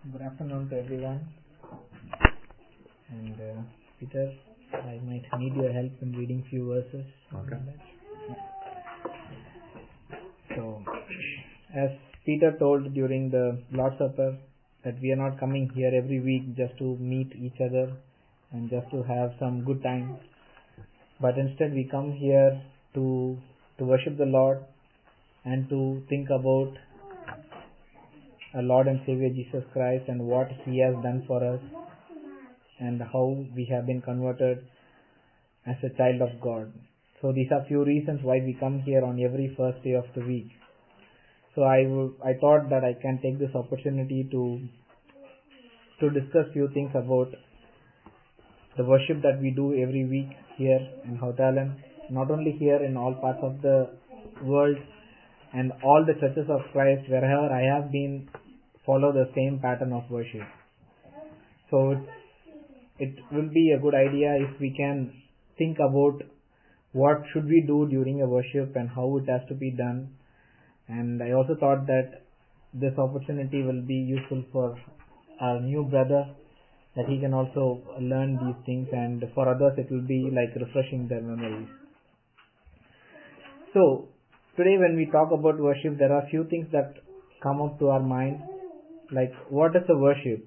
Good afternoon to everyone. And Peter, I might need your help in reading few verses. Okay. So, as Peter told during the Lord's Supper, that we are not coming here every week just to meet each other and just to have some good time, but instead we come here to worship the Lord and to think about our Lord and Savior Jesus Christ and what He has done for us and how we have been converted as a child of God. So these are few reasons why we come here on every first day of the week. So I thought that I can take this opportunity to discuss few things about the worship that we do every week here in Hautalam, not only here, in all parts of the world and all the churches of Christ, wherever I have been, follow the same pattern of worship. So it will be a good idea if we can think about what should we do during a worship and how it has to be done. And I also thought that this opportunity will be useful for our new brother, that he can also learn these things, and for others it will be like refreshing their memories. So today when we talk about worship, there are few things that come up to our mind, like what is a worship?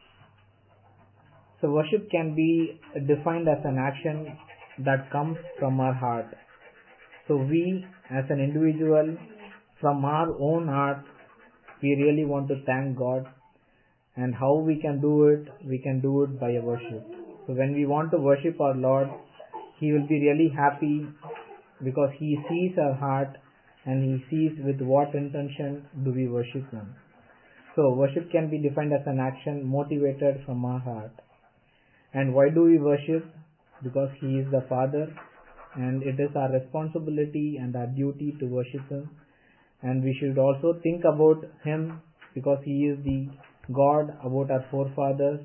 So worship can be defined as an action that comes from our heart. So we as an individual, from our own heart, we really want to thank God. And how we can do it? We can do it by a worship. So when we want to worship our Lord, He will be really happy because He sees our heart and He sees with what intention do we worship Him. So worship can be defined as an action motivated from our heart. And why do we worship? Because He is the Father, and it is our responsibility and our duty to worship Him. And we should also think about Him because He is the God about our forefathers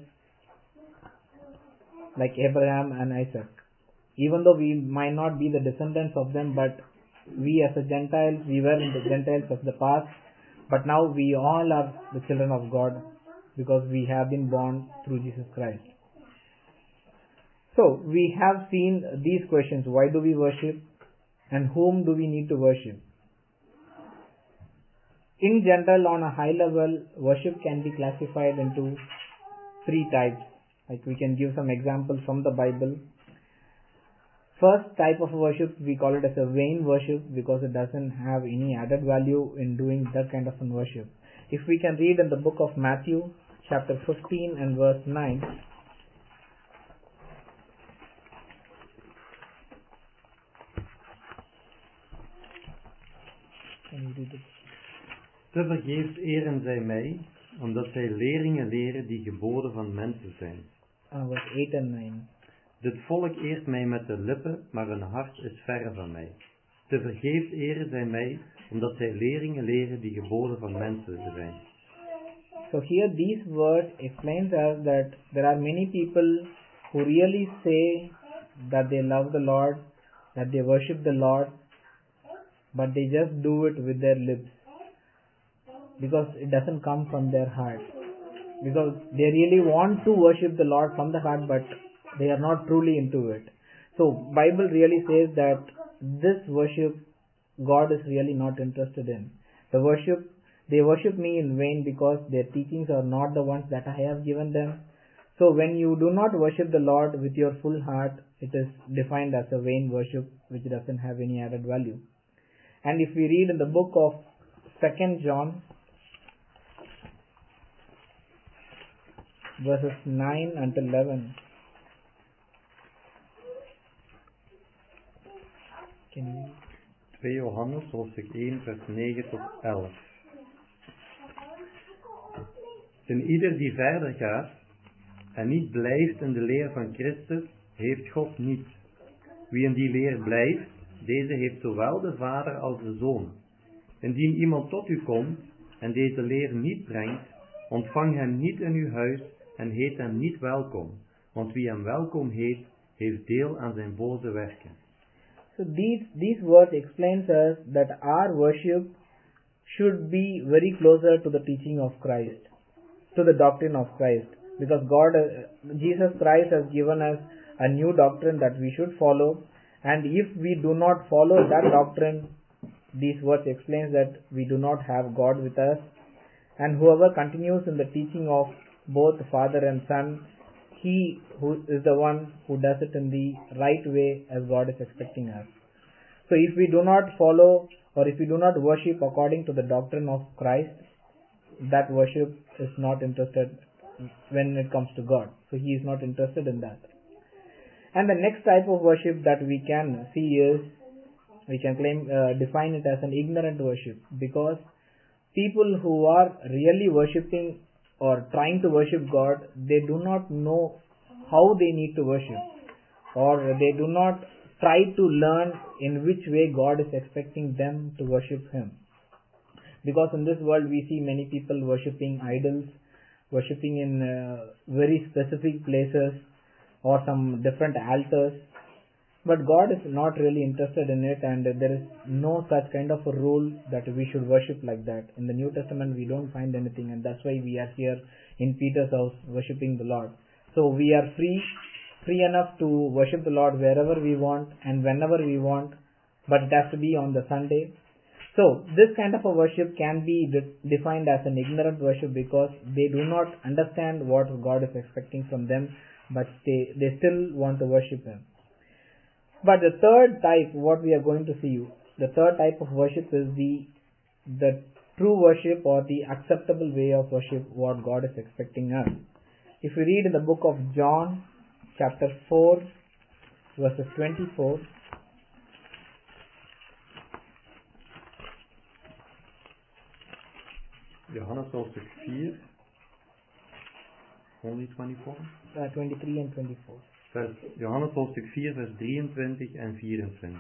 like Abraham and Isaac. Even though we might not be the descendants of them, but we as a Gentiles, we were in the Gentiles of the past, but now we all are the children of God because we have been born through Jesus Christ. So we have seen these questions: why do we worship and whom do we need to worship? In general, on a high level, worship can be classified into three types. Like we can give some examples from the Bible. First type of worship, we call it as a vain worship because it doesn't have any added value in doing that kind of worship. If we can read in the book of Matthew, chapter 15 and verse 9. Can you read it? Te vergeefs eren zij mij, omdat zij leerlingen leren die geboden van mensen zijn. Verse 8 and 9. Dit volk eert mij met de lippen, maar hun hart is verre van mij. Te vergeefs eren zij mij, omdat zij leerlingen leren die geboden van mensen zijn. So here these words explains us that there are many people who really say that they love the Lord, that they worship the Lord, but they just do it with their lips because it doesn't come from their heart. Because they really want to worship the Lord from the heart, but they are not truly into it. So Bible really says that this worship God is really not interested in. They worship me in vain because their teachings are not the ones that I have given them. So when you do not worship the Lord with your full heart, it is defined as a vain worship which doesn't have any added value. And if we read in the book of 2 John, verses 9 until 11. Can you 2 Johannes, hoofdstuk 1, vers 9 tot 11. En ieder die verder gaat en niet blijft in de leer van Christus, heeft God niet. Wie in die leer blijft, deze heeft zowel de Vader als de Zoon. Indien iemand tot u komt en deze leer niet brengt, ontvang hem niet in uw huis en heet hem niet welkom, want wie hem welkom heet, heeft deel aan zijn boze werken. So these words explains us that our worship should be very closer to the teaching of Christ. to the doctrine of Christ, because Jesus Christ has given us a new doctrine that we should follow, and if we do not follow that doctrine, these words explains that we do not have God with us, and whoever continues in the teaching of both Father and Son, he who is the one who does it in the right way as God is expecting us. So if we do not follow, or if we do not worship according to the doctrine of Christ, that worship is not interested when it comes to God. So he is not interested in that. And the next type of worship that we can see is, we can define it as an ignorant worship, because people who are really worshipping or trying to worship God, they do not know how they need to worship, or they do not try to learn in which way God is expecting them to worship Him. Because in this world we see many people worshipping idols, worshipping in very specific places or some different altars. But God is not really interested in it, and there is no such kind of a rule that we should worship like that. In the New Testament we don't find anything, and that's why we are here in Peter's house worshipping the Lord. So we are free enough to worship the Lord wherever we want and whenever we want, but it has to be on the Sunday. So this kind of a worship can be defined as an ignorant worship, because they do not understand what God is expecting from them, but they still want to worship Him. But the third type, what we are going to see, the third type of worship is the true worship, or the acceptable way of worship, what God is expecting us. If we read in the book of John, chapter 4, verses 24, Johannes hoofdstuk 4, only 24? 23 and 24. Johannes hoofdstuk 4 vers 23 en 24.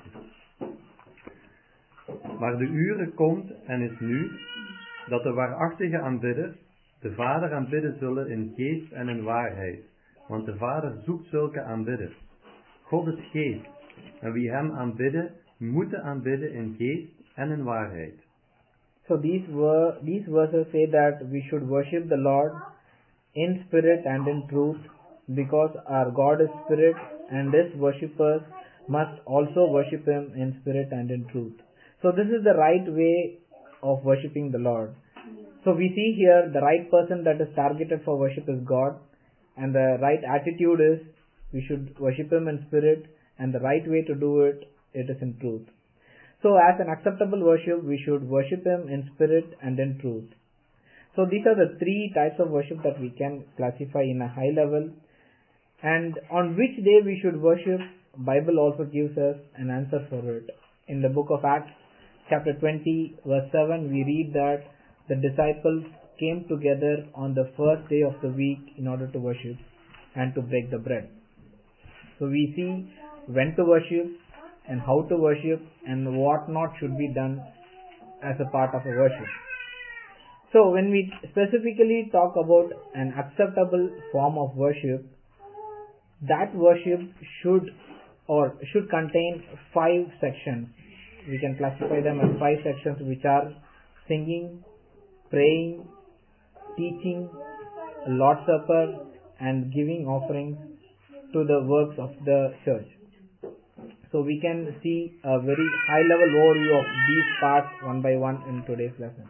Maar de uren komt en is nu, dat de waarachtige aanbidders de Vader aanbidden zullen in geest en in waarheid. Want de Vader zoekt zulke aanbidders. God is geest, en wie hem aanbidden, moeten aanbidden in geest en in waarheid. So these verses say that we should worship the Lord in spirit and in truth, because our God is spirit, and His worshippers must also worship Him in spirit and in truth. So this is the right way of worshipping the Lord. So we see here the right person that is targeted for worship is God, and the right attitude is we should worship Him in spirit, and the right way to do it is in truth. So as an acceptable worship, we should worship Him in spirit and in truth. So these are the three types of worship that we can classify in a high level. And on which day we should worship, Bible also gives us an answer for it. In the book of Acts, chapter 20, verse 7, we read that the disciples came together on the first day of the week in order to worship and to break the bread. So we see when to worship and how to worship and what not should be done as a part of a worship. So when we specifically talk about an acceptable form of worship, that worship should contain 5 sections. We can classify them as 5 sections, which are singing, praying, teaching, Lord's Supper, and giving offerings to the works of the church. So we can see a very high level overview of these parts one by one in today's lesson.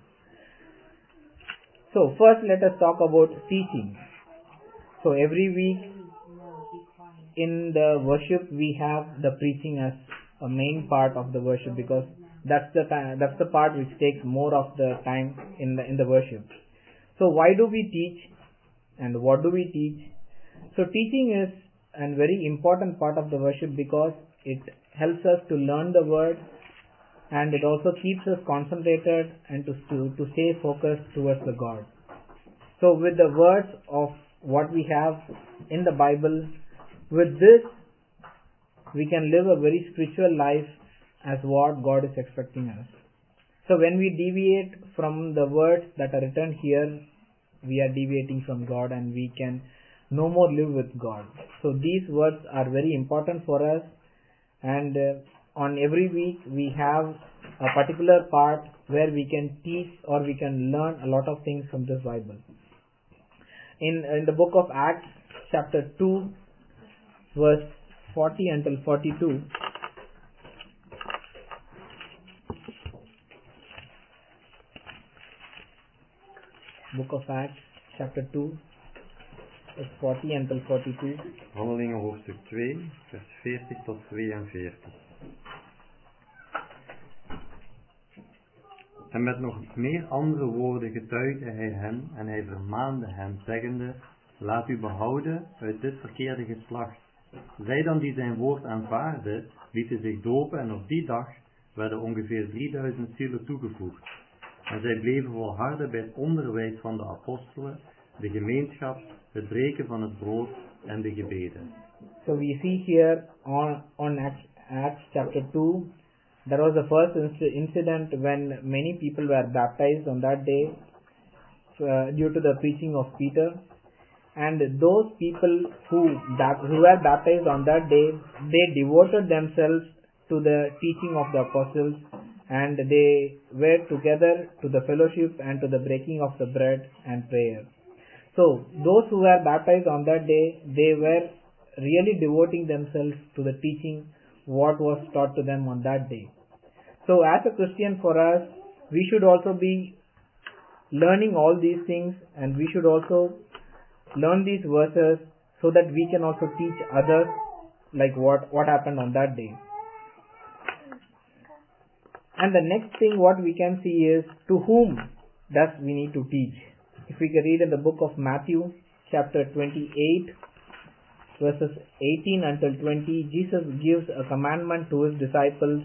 So first let us talk about teaching. So every week in the worship we have the preaching as a main part of the worship, because that's the part which takes more of the time in the worship. So why do we teach and what do we teach? So teaching is a very important part of the worship, because it helps us to learn the word, and it also keeps us concentrated and to stay focused towards the God. So with the words of what we have in the Bible, with this we can live a very spiritual life as what God is expecting us. So when we deviate from the words that are written here, we are deviating from God, and we can no more live with God. So these words are very important for us, and on every week we have a particular part where we can teach or we can learn a lot of things from this Bible. In the book of Acts, chapter 2, verse 40 until 42. Book of Acts, chapter 2, verse 40 until 42. Handelingen hoofdstuk 2, vers 40 tot 42. En met nog meer andere woorden getuigde hij hen en hij vermaande hen, zeggende: laat u behouden uit dit verkeerde geslacht. Zij dan die zijn woord aanvaarden, lieten zich dopen en op die dag werden ongeveer 3000 zielen toegevoegd. En zij bleven volharden bij het onderwijs van de apostelen, de gemeenschap, het breken van het brood en de gebeden. So we see here on Acts chapter 2, there was the first incident when many people were baptized on that day due to the preaching of Peter. And those people who were baptized on that day, they devoted themselves to the teaching of the apostles, and they were together to the fellowship and to the breaking of the bread and prayer. So those who were baptized on that day, they were really devoting themselves to the teaching what was taught to them on that day. So as a Christian, for us, we should also be learning all these things, and we should also learn these verses so that we can also teach others like what happened on that day. And the next thing what we can see is, to whom does we need to teach? If we can read in the book of Matthew chapter 28 verses 18 until 20, Jesus gives a commandment to his disciples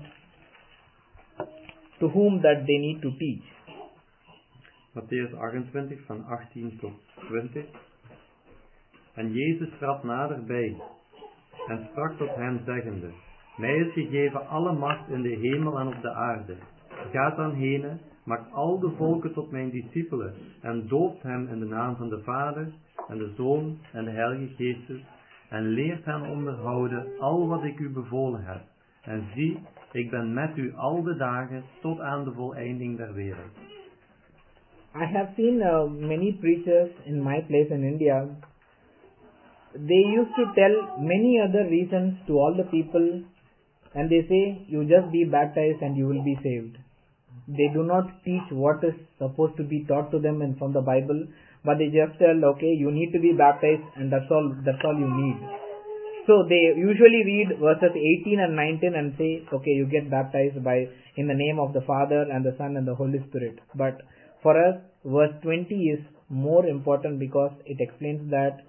to whom that they need to teach. Matthäus 28 van 18 tot 20. En Jezus trad naderbij en sprak tot hen zeggende: mij is gegeven alle macht in de hemel en op de aarde. Gaat dan henen, maakt al de volken tot mijn discipelen en doopt hem in de naam van de Vader en de Zoon en de Heilige Geest en leert hen onderhouden al wat ik u bevolen heb. En zie, ik ben met u al de dagen tot aan de voleinding der wereld. I have seen many preachers in my place in India. They used to tell many other reasons to all the people, and they say, you just be baptized and you will be saved. They do not teach what is supposed to be taught to them and from the Bible, but they just tell, okay, you need to be baptized and that's all you need. So they usually read verses 18 and 19 and say, okay, you get baptized in the name of the Father and the Son and the Holy Spirit. But for us, verse 20 is more important because it explains that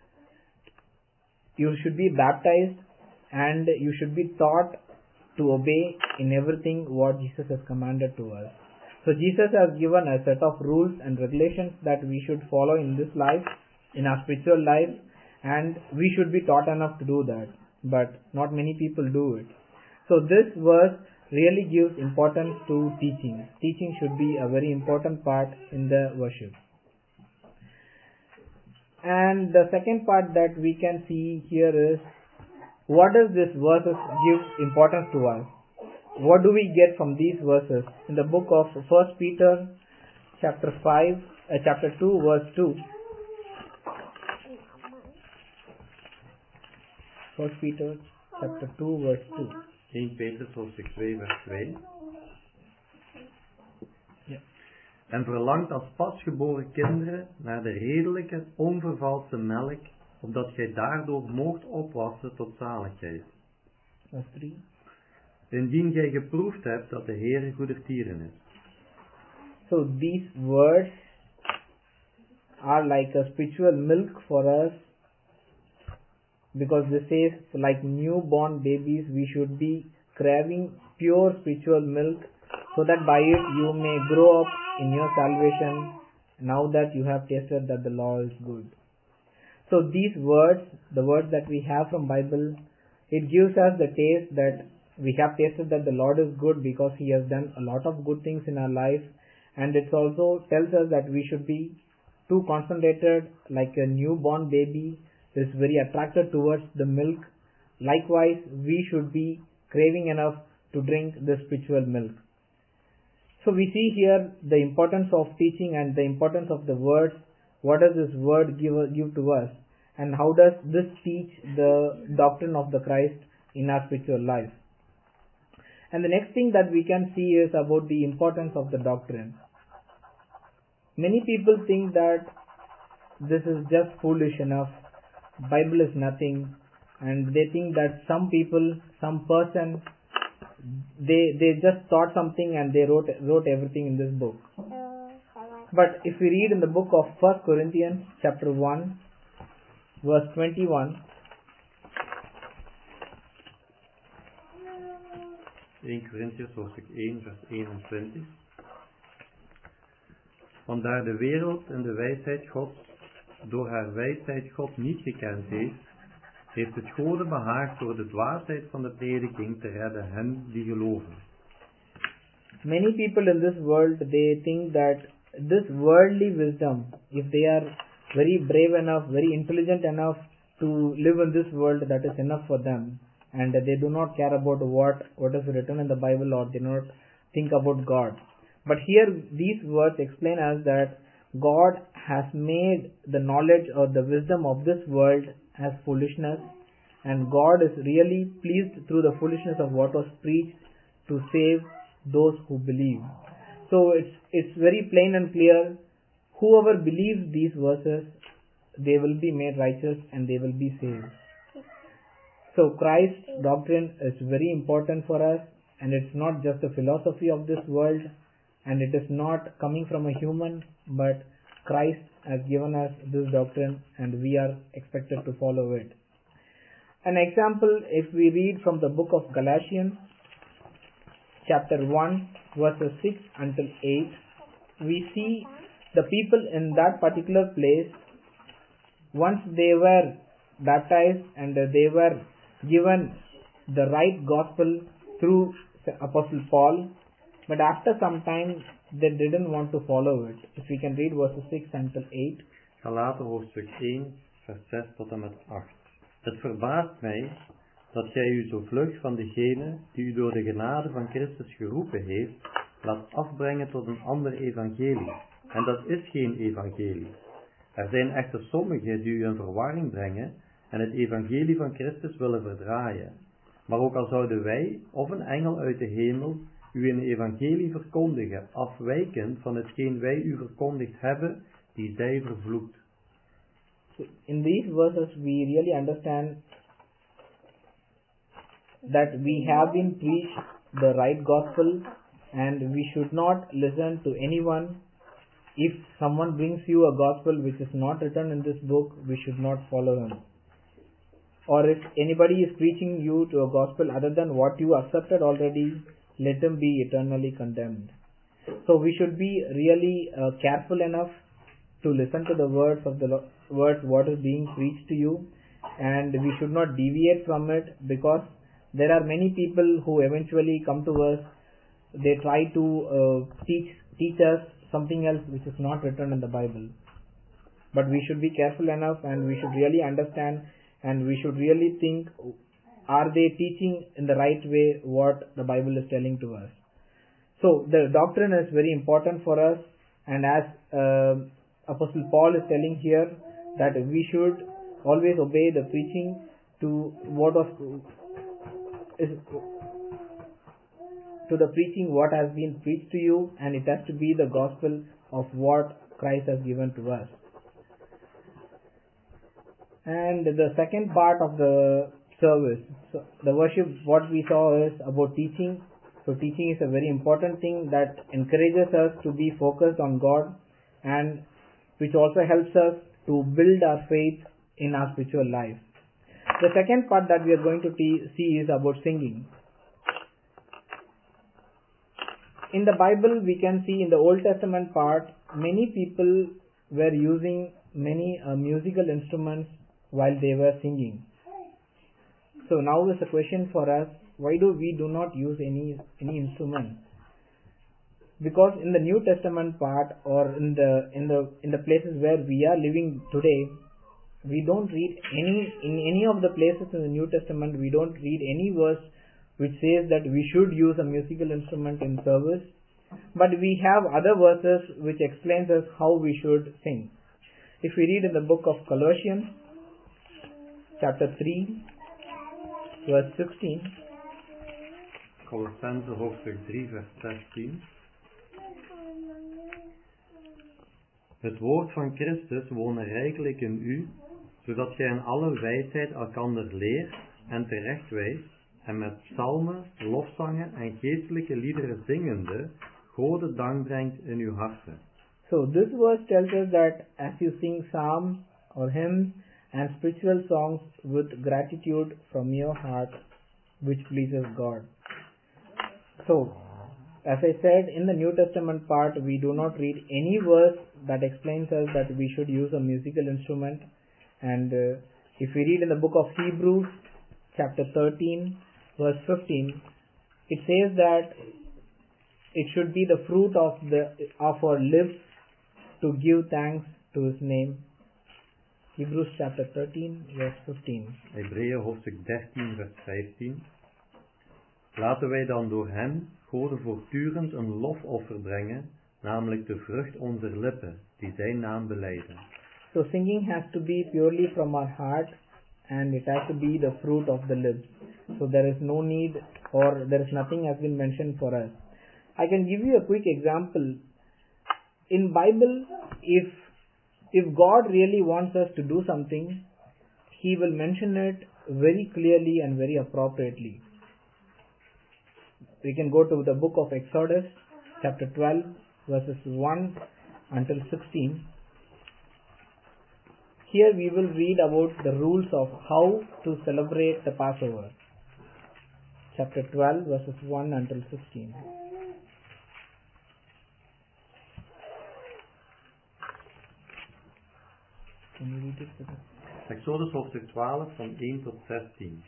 you should be baptized and you should be taught to obey in everything what Jesus has commanded to us. So Jesus has given a set of rules and regulations that we should follow in this life, in our spiritual life, and we should be taught enough to do that. But not many people do it. So this verse really gives importance to teaching. Teaching should be a very important part in the worship. And the second part that we can see here is, what does this verses give importance to us? What do we get from these verses? In the book of 1 Peter chapter 2 verse 2. 1 Peter chapter 2 verse 2. 1 Petrus hoofdstuk 2 vers 2. En verlangt als pasgeboren kinderen naar de redelijke, onvervalste melk, opdat gij daardoor moogt opwassen tot zaligheid. Vers 3. Indien gij geproefd hebt dat de Heer goedertieren is. So these words are like a spiritual milk for us, because this says, like newborn babies, we should be craving pure spiritual milk, so that by it you may grow up in your salvation, now that you have tasted that the law is good. So these words, the words that we have from Bible, it gives us the taste that we have tasted that the Lord is good because He has done a lot of good things in our life, and it also tells us that we should be too concentrated like a newborn baby is very attracted towards the milk. Likewise, we should be craving enough to drink the spiritual milk. So we see here the importance of teaching and the importance of the words What does this word give to us? And how does this teach the doctrine of the Christ in our spiritual life? And the next thing that we can see is about the importance of the doctrine. Many people think that this is just foolish enough, Bible is nothing, and they think that some people, some person, they just thought something and they wrote everything in this book. But if we read in the book of 1 Corinthians chapter 1 verse 21, 1 Corinthians hoofdstuk 1 vers 21. Want daar de wereld en de wijsheid Gods door haar wijsheid God niet gekend heeft het Gode behaagd door de dwaasheid van de prediking te redden hen die geloven. Many people in this world, they think that this worldly wisdom, if they are very brave enough, very intelligent enough to live in this world, that is enough for them, and they do not care about what is written in the Bible, or they do not think about God. But here these words explain us that God has made the knowledge or the wisdom of this world as foolishness, and God is really pleased through the foolishness of what was preached to save those who believe. So it's very plain and clear. Whoever believes these verses, they will be made righteous and they will be saved. So Christ's doctrine is very important for us, and it's not just a philosophy of this world, and it is not coming from a human, but Christ has given us this doctrine and we are expected to follow it. An example, if we read from the book of Galatians chapter 1 verses 6 until 8, we see the people in that particular place, once they were baptized and they were given the right gospel through Apostle Paul, but after some time they didn't want to follow it. If we can read verses 6 until 8. Galaten hoofdstuk 1 vers 6 tot en met 8. Het verbaast mij dat gij u zo vlug van degene die u door de genade van Christus geroepen heeft, laat afbrengen tot een ander evangelie. En dat is geen evangelie. Er zijn echter sommigen die u in verwarring brengen en het evangelie van Christus willen verdraaien. Maar ook al zouden wij of een engel uit de hemel u een evangelie verkondigen, afwijkend van hetgeen wij u verkondigd hebben, die zij vervloekt. So in these verses we really understand that we have been preached the right gospel, and we should not listen to anyone. If someone brings you a gospel which is not written in this book, we should not follow him. Or if anybody is preaching you to a gospel other than what you accepted already, let him be eternally condemned. So we should be really careful enough to listen to the words of the words what is being preached to you, and we should not deviate from it, because there are many people who eventually come to us. They try to teach us something else which is not written in the Bible. But we should be careful enough, and we should really understand, and we should really think, are they teaching in the right way what the Bible is telling to us? So the doctrine is very important for us, and as Apostle Paul is telling here, that we should always obey the preaching to what has been preached to you, and it has to be the gospel of what Christ has given to us. And the second part of the service, so the worship, what we saw is about teaching. So teaching is a very important thing that encourages us to be focused on God, and which also helps us to build our faith in our spiritual life. The second part that we are going to see is about singing. In the Bible, we can see in the Old Testament part, many people were using many musical instruments while they were singing. So now is a question for us: why do we not use any instrument? Because in the New Testament part, or in the places where we are living today, we don't read any of the places in the New Testament, we don't read any verse which says that we should use a musical instrument in service. But we have other verses which explains us how we should sing. If we read in the book of Colossians, chapter 3, verse 16. Colossense hoofdstuk 3 vers 16. Het woord van Christus wonen rijkelijk in u, zodat gij in alle wijsheid elkander leert en terechtwijst, en met psalmen, lofzangen en geestelijke liederen zingende, Gode dank brengt in uw harten. So this verse tells us that as you sing psalms or hymns and spiritual songs with gratitude from your heart, which pleases God. So, as I said, in the New Testament part, we do not read any verse that explains us that we should use a musical instrument. And if we read in the book of Hebrews, chapter 13, verse 15, it says that it should be the fruit of our lips to give thanks to His name. Hebrews chapter 13, verse 15. Hebreeën hoofdstuk 13, vers 15. Laten wij dan door hem, Gode voortdurend een lofoffer brengen, namelijk de vrucht onze lippen, die zijn naam belijden. So singing has to be purely from our heart, and it has to be the fruit of the lips. So there is no need, or there is nothing has been mentioned for us. I can give you a quick example. In Bible, if God really wants us to do something, He will mention it very clearly and very appropriately. We can go to the book of Exodus, chapter 12, verses 1 until 16. Here we will read about the rules of how to celebrate the Passover. Chapter 12, verses 1 until 16. Can you read it? Exodus hoofdstuk 12 van 1 tot 16.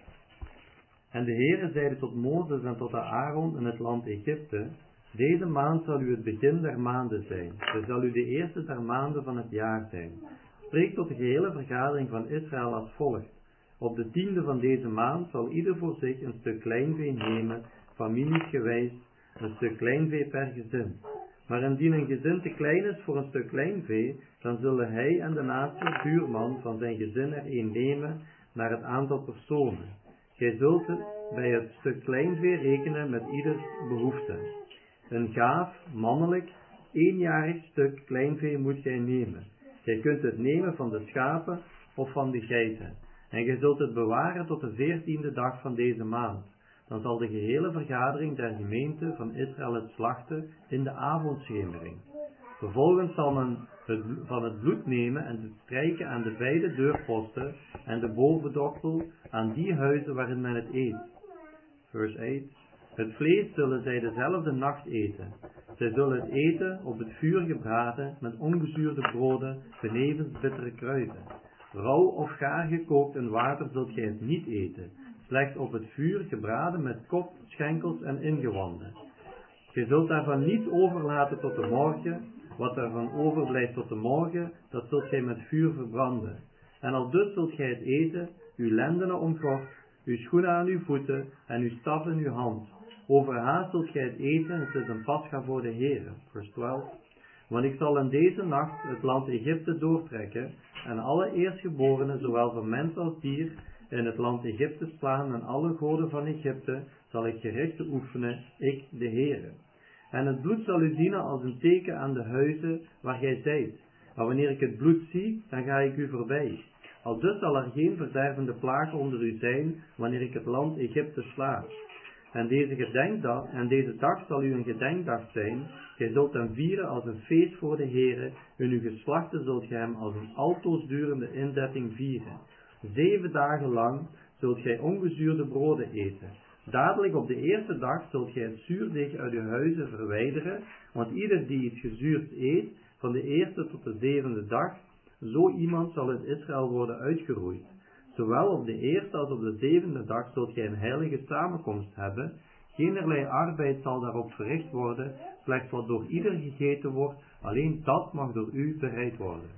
En de Heere zeide tot Mozes en tot Aaron in het land Egypte: Deze maand zal u het begin der maanden zijn. Het zal u de eerste der maanden van het jaar zijn. Spreek tot de gehele vergadering van Israël als volgt: Op de 10e van deze maand zal ieder voor zich een stuk kleinvee nemen, familiesgewijs, een stuk kleinvee per gezin. Maar indien een gezin te klein is voor een stuk kleinvee, dan zullen hij en de naaste buurman van zijn gezin er een nemen naar het aantal personen. Gij zult bij het stuk kleinvee rekenen met ieders behoefte. Een gaaf, mannelijk, 1-jarig stuk kleinvee moet gij nemen. Gij kunt het nemen van de schapen of van de geiten. En gij zult het bewaren tot de 14e dag van deze maand. Dan zal de gehele vergadering der gemeente van Israël het slachten in de avondschemering. Vervolgens zal men van het bloed nemen en het strijken aan de beide deurposten en de bovendorpel aan die huizen waarin men het eet. Vers 8. Het vlees zullen zij dezelfde nacht eten. Zij zullen het eten op het vuur gebraden met ongezuurde broden benevens bittere kruiden. Rauw of gaar gekookt in water zult gij het niet eten, slechts op het vuur gebraden met kop, schenkels en ingewanden. Gij zult daarvan niet overlaten tot de morgen. Wat daarvan overblijft tot de morgen, dat zult gij met vuur verbranden. En aldus zult gij het eten, uw lendenen omgord, uw schoenen aan uw voeten en uw staf in uw hand. Overhaast zult gij het eten, het is een pascha voor de Heere. Vers 12. Want ik zal in deze nacht het land Egypte doortrekken, en alle eerstgeborenen, zowel van mens als dier, in het land Egypte slaan, en alle goden van Egypte zal ik gerichten oefenen, ik de Heere. En het bloed zal u dienen als een teken aan de huizen waar gij zijt. Maar wanneer ik het bloed zie, dan ga ik u voorbij. Aldus zal er geen verdervende plaag onder u zijn, wanneer ik het land Egypte sla. En deze dag zal u een gedenkdag zijn. Gij zult hem vieren als een feest voor de Heere. In uw geslachten zult gij hem als een altoos durende inzetting vieren. 7 dagen lang zult gij ongezuurde broden eten. Dadelijk op de eerste dag zult gij het zuurdeeg uit uw huizen verwijderen, want ieder die iets gezuurd eet, van de eerste tot de 7e dag, zo iemand zal in Israël worden uitgeroeid. Zowel op de eerste als op de 7e dag zult gij een heilige samenkomst hebben. Geenerlei arbeid zal daarop verricht worden, slechts wat door ieder gegeten wordt, alleen dat mag door u bereid worden.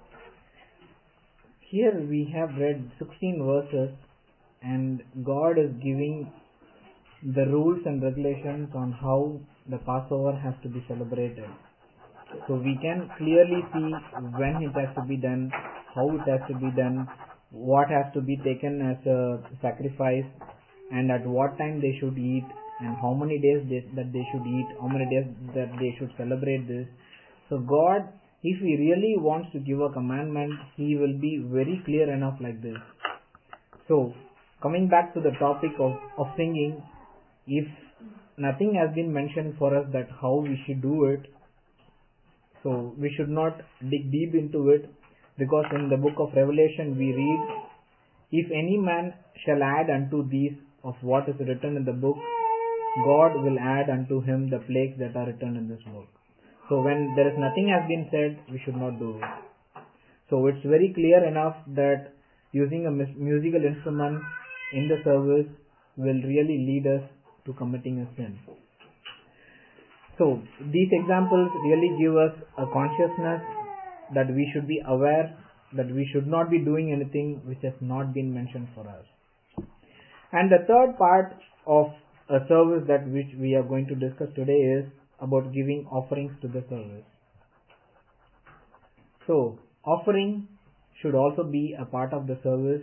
Here we have read 16 verses, and God is giving the rules and regulations on how the Passover has to be celebrated. So we can clearly see when it has to be done, how it has to be done, what has to be taken as a sacrifice, and at what time they should eat, and how many days that they should eat, how many days that they should celebrate this. So God, if He really wants to give a commandment, He will be very clear enough like this. So coming back to the topic of singing, if nothing has been mentioned for us that how we should do it, so we should not dig deep into it, because in the book of Revelation we read, if any man shall add unto these of what is written in the book, God will add unto him the plagues that are written in this book. So when there is nothing has been said, we should not do it. So it's very clear enough that using a musical instrument in the service will really lead us to committing a sin. So these examples really give us a consciousness that we should be aware that we should not be doing anything which has not been mentioned for us. And the third part of a service that which we are going to discuss today is about giving offerings to the service. So offering should also be a part of the service.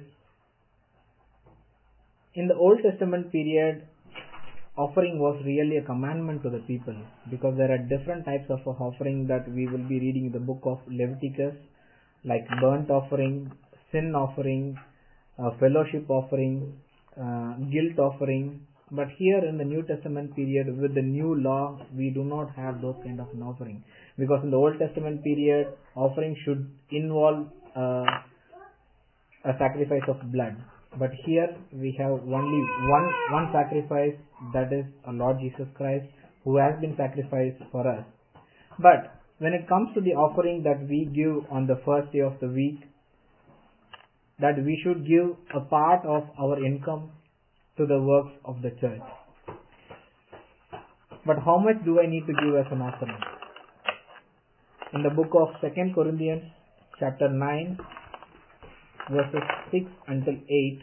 In the Old Testament period, offering was really a commandment to the people, because there are different types of offering that we will be reading in the book of Leviticus, like burnt offering, sin offering, fellowship offering, guilt offering. But here in the New Testament period, with the new law, we do not have those kind of an offering, because in the Old Testament period, offering should involve a sacrifice of blood. But here we have only one sacrifice, that is our Lord Jesus Christ, who has been sacrificed for us. But when it comes to the offering that we give on the first day of the week, that we should give a part of our income to the works of the church. But how much do I need to give as an offering? In the book of 2 Corinthians chapter 9 verses 6 until 8,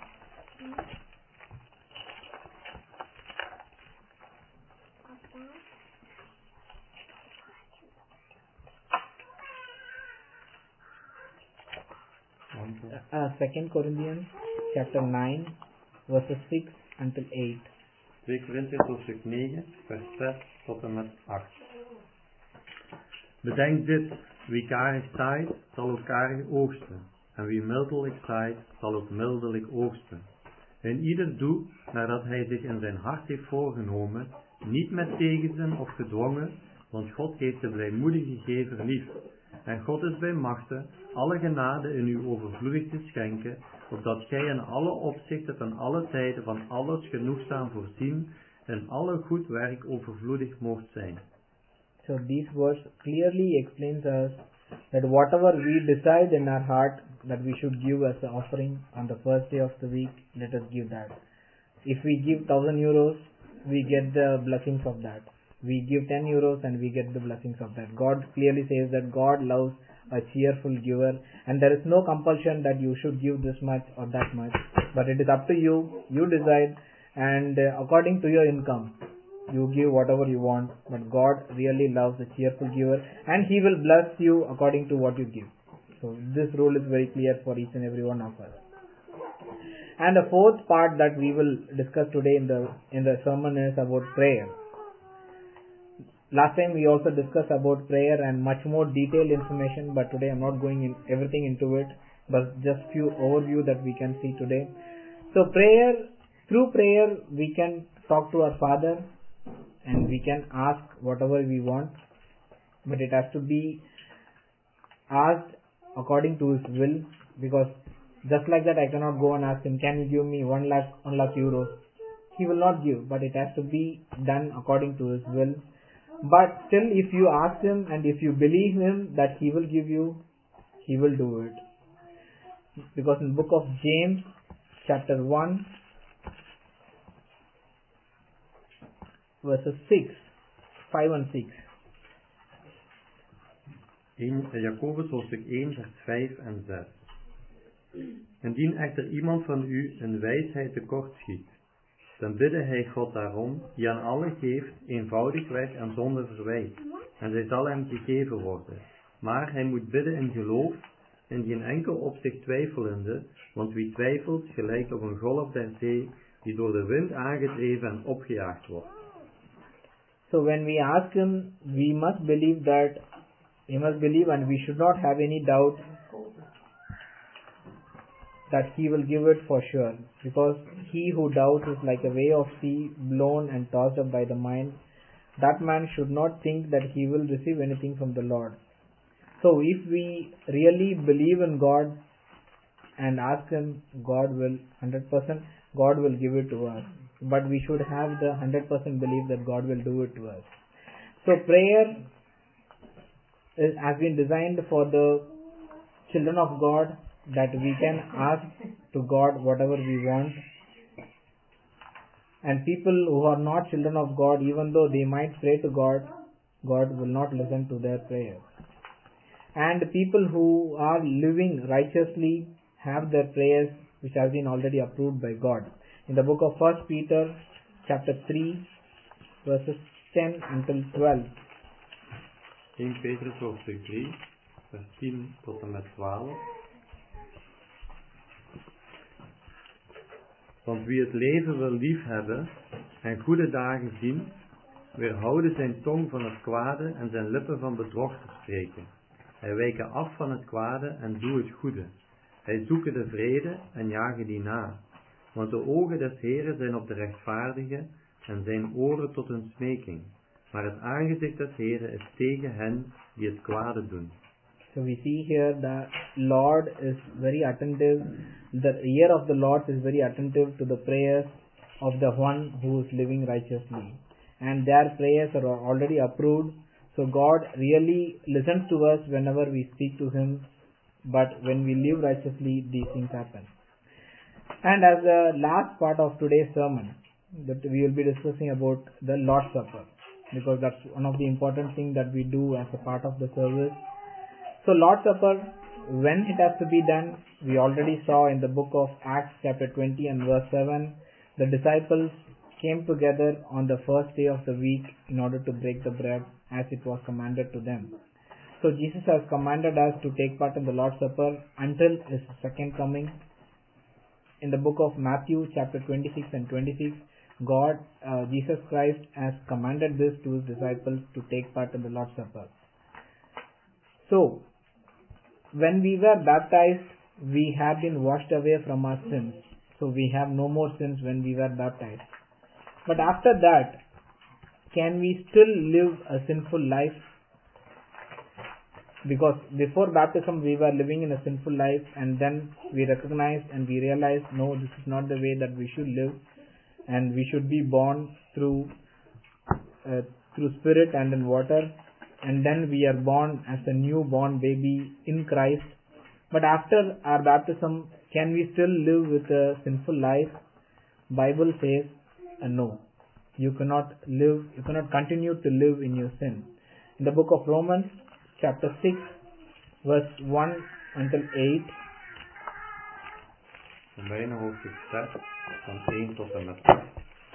Second Corinthians chapter 9 verses 6 until 8. 2 Korinthe hoofdstuk 9 vers 6 tot en met 8. Bedenk dit, wie karig zaait, zal ook karig oogsten. En wie mildelijk zaait, zal ook mildelijk oogsten. En ieder doet, nadat hij zich in zijn hart heeft voorgenomen, niet met tegenzin of gedwongen, want God heeft de blijmoedige gever lief. En God is bij machte alle genade in u overvloedig te schenken, opdat gij in alle opzichten van alle tijden van alles genoegzaam voorzien en alle goed werk overvloedig moogt zijn. So these words clearly explains us that whatever we decide in our heart that we should give as an offering on the first day of the week, let us give that. If we give 1,000 euros, we get the blessings of that. We give 10 euros and we get the blessings of that. God clearly says that God loves a cheerful giver, and there is no compulsion that you should give this much or that much, but it is up to you. You decide, and according to your income, you give whatever you want. But God really loves a cheerful giver, and He will bless you according to what you give. So this rule is very clear for each and every one of us. And the fourth part that we will discuss today in the sermon is about prayer. Last time we also discussed about prayer and much more detailed information, but today I am not going in everything into it, but just few overview that we can see today. So through prayer we can talk to our Father and we can ask whatever we want, but it has to be asked according to His will, because just like that I cannot go and ask Him, can you give me 1 lakh euros? He will not give, but it has to be done according to His will. But still, if you ask Him and if you believe Him that He will give you, He will do it. Because in the book of James chapter 1 verses 5 and 6. In Jacobus hoofdstuk 1 vers 5 en 6. Indien echter iemand van u een wijsheid tekort schiet, dan bidde hij God daarom, die aan allen geeft, eenvoudigweg en zonder verwijt, en zij zal hem gegeven worden. Maar hij moet bidden in geloof, in geen enkel opzicht twijfelende, want wie twijfelt gelijkt op een golf der zee, die door de wind aangedreven en opgejaagd wordt. So when we ask him, we must believe and we should not have any doubt that he will give it for sure. Because he who doubts is like a wave of sea blown and tossed up by the mind. That man should not think that he will receive anything from the Lord. So if we really believe in God and ask him, God will 100%, God will give it to us. But we should have the 100% belief that God will do it to us. So prayer has been designed for the children of God, that we can ask to God whatever we want. And people who are not children of God, even though they might pray to God, God will not listen to their prayers. And people who are living righteously have their prayers which has been already approved by God. In the book of 1 Peter chapter 3 verses 10 until 12. 1 Petrus hoofdstuk 3 vers 10 tot en met 12. Want wie het leven wil liefhebben en goede dagen zien, weerhouden zijn tong van het kwade en zijn lippen van bedrog te spreken. Hij wijken af van het kwade en doe het goede. Hij zoeken de vrede en jagen die na. Want de ogen des Heeren zijn op de rechtvaardigen en zijn oren tot hun smeking. Maar het aangezicht des Heeren is tegen hen die het kwade doen. So we see here the Lord is very attentive. The ear of the Lord is very attentive to the prayers of the one who is living righteously. And their prayers are already approved. So God really listens to us whenever we speak to him. But when we live righteously, these things happen. And as the last part of today's sermon, that we will be discussing about the Lord's Supper, because that's one of the important things that we do as a part of the service. So Lord's Supper, when it has to be done, we already saw in the book of Acts chapter 20 and verse 7, the disciples came together on the first day of the week in order to break the bread as it was commanded to them. So Jesus has commanded us to take part in the Lord's Supper until his second coming. In the book of Matthew chapter 26 and 26, Jesus Christ has commanded this to his disciples to take part in the Lord's Supper. So, when we were baptized, we have been washed away from our sins. So we have no more sins when we were baptized. But after that, can we still live a sinful life? Because before baptism we were living in a sinful life, and then we recognized and we realized, no, this is not the way that we should live, and we should be born through spirit and in water, and then we are born as a newborn baby in Christ. But after our baptism, can we still live with a sinful life? Bible says no. You cannot continue to live in your sin. In the book of Romans chapter 6 verse 1 until 8. Romeinen hoofdstuk 6 van 1 tot en met 8.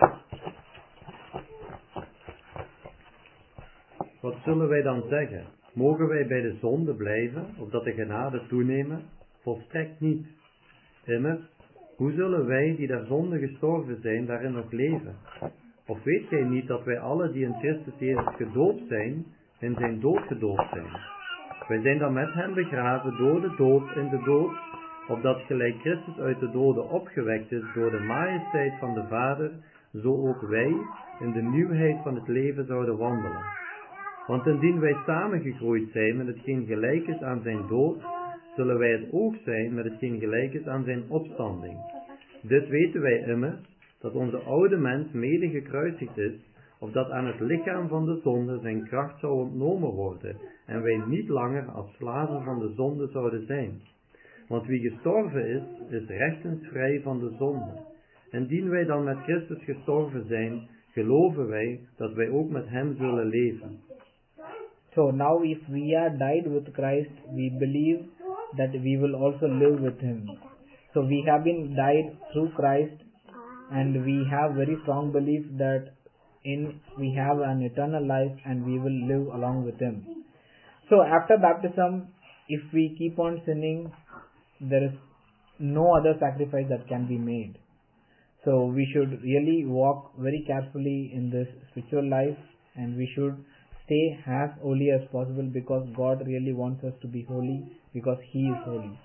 Wat zullen wij dan zeggen? Mogen wij bij de zonde blijven, opdat de genade toenemen? Volstrekt niet. Immers, hoe zullen wij die der zonde gestorven zijn, daarin nog leven? Of weet gij niet dat wij alle die in Christus Jezus gedoopt zijn, in zijn dood gedoopt zijn? Wij zijn dan met hem begraven door de dood in de dood, opdat gelijk Christus uit de doden opgewekt is door de majesteit van de Vader, zo ook wij in de nieuwheid van het leven zouden wandelen. Want indien wij samengegroeid zijn met hetgeen gelijk is aan zijn dood, zullen wij het ook zijn met hetgeen gelijk is aan zijn opstanding. Dit weten wij immers, dat onze oude mens mede gekruisigd is, opdat aan het lichaam van de zonde zijn kracht zou ontnomen worden, en wij niet langer als slaven van de zonde zouden zijn. Want wie gestorven is rechtens vrij van de zonde. Indien wij dan met Christus gestorven zijn, geloven wij dat wij ook met hem zullen leven. So now if we are died with Christ, we believe that we will also live with him. So we have been died through Christ, and we have very strong belief that we have an eternal life and we will live along with Him. So after baptism, if we keep on sinning, there is no other sacrifice that can be made. So we should really walk very carefully in this spiritual life, and we should stay as holy as possible, because God really wants us to be holy, because He is holy.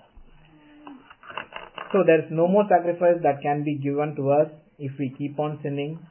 So there is no more sacrifice that can be given to us if we keep on sinning.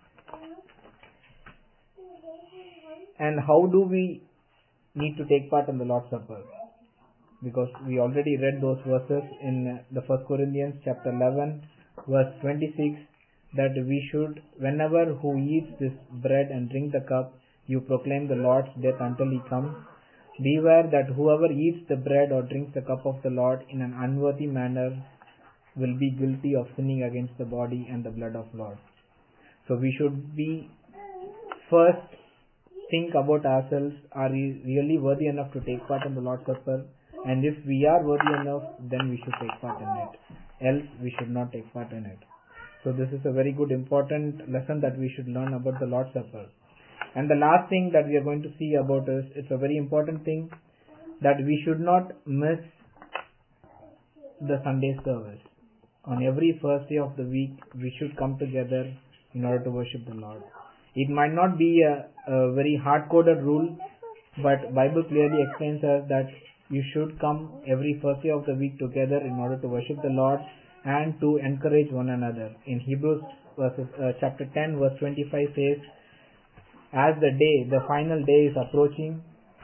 And how do we need to take part in the Lord's Supper? Because we already read those verses in the 1 Corinthians chapter 11 verse 26, that we should, whenever who eats this bread and drink the cup, you proclaim the Lord's death until He comes. Beware that whoever eats the bread or drinks the cup of the Lord in an unworthy manner will be guilty of sinning against the body and the blood of Lord. So we should be first think about ourselves, are we really worthy enough to take part in the Lord's Supper? And if we are worthy enough, then we should take part in it. Else we should not take part in it. So this is a very good important lesson that we should learn about the Lord's Supper. And the last thing that we are going to see about is, it's a very important thing, that we should not miss the Sunday service. On every first day of the week, we should come together in order to worship the Lord. It might not be a very hard-coded rule, but Bible clearly explains us that you should come every first day of the week together in order to worship the Lord and to encourage one another. In Hebrews chapter 10 verse 25 says, as the final day is approaching,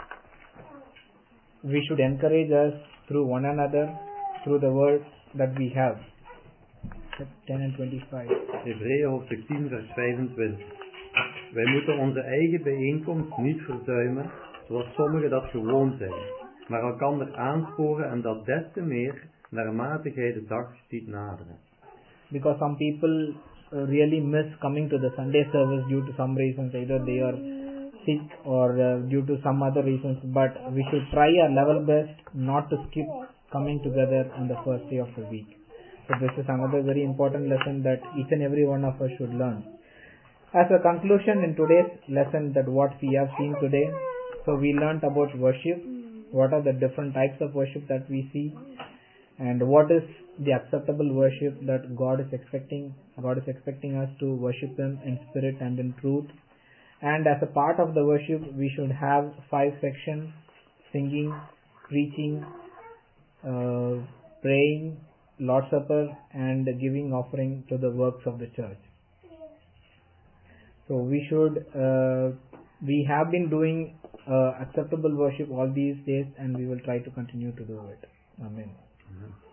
we should encourage us through one another, through the word that we have. 10 and 25. Hebreeën hoofdstuk 10 vers 25. Wij moeten onze eigen bijeenkomst niet verzuimen, zoals sommigen dat gewoon zijn, maar elkander aansporen, en dat des te meer naarmate gij de dag ziet naderen. Because some people really miss coming to the Sunday service due to some reasons, either they are sick or due to some other reasons, but we should try our level best not to skip coming together on the first day of the week. So this is another very important lesson that each and every one of us should learn. As a conclusion in today's lesson, that what we have seen today, so we learnt about worship, what are the different types of worship that we see, and what is the acceptable worship that God is expecting. God is expecting us to worship Him in spirit and in truth. And as a part of the worship, we should have 5 sections: singing, preaching, praying, Lord's Supper, and giving offering to the works of the church. So we should, we have been doing acceptable worship all these days, and we will try to continue to do it. Amen.